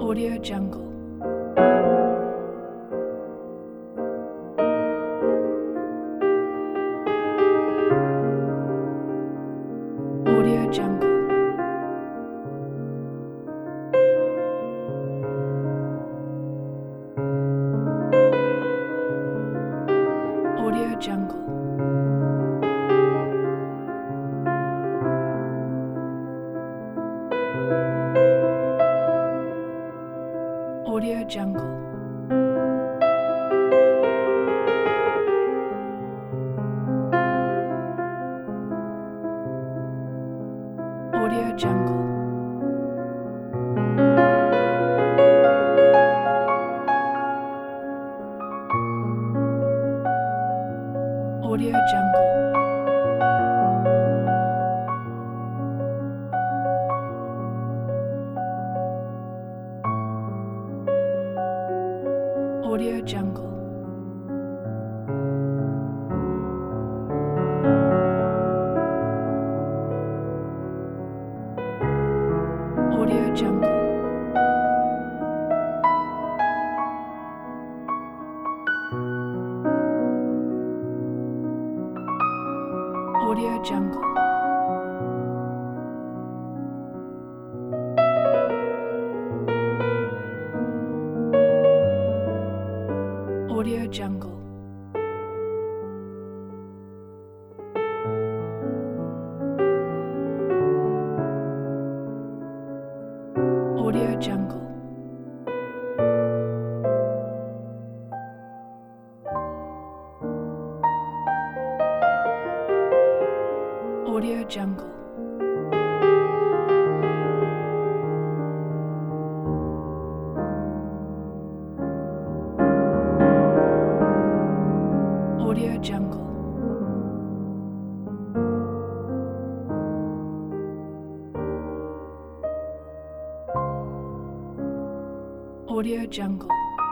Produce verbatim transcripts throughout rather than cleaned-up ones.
Audio Jungle. Audio Jungle. Audio Jungle. Audio Jungle. Audio Jungle. Audio Jungle. Audio Jungle. Audio Jungle. Audio Jungle. Audio Jungle. Audio Jungle. Audio Jungle. Audio Jungle. Audio Jungle.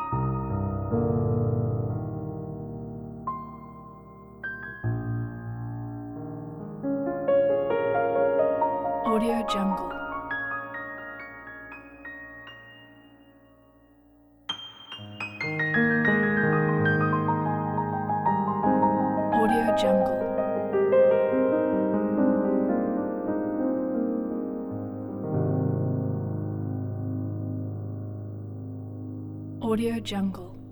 Audio Jungle. Audio Jungle. Audio Jungle.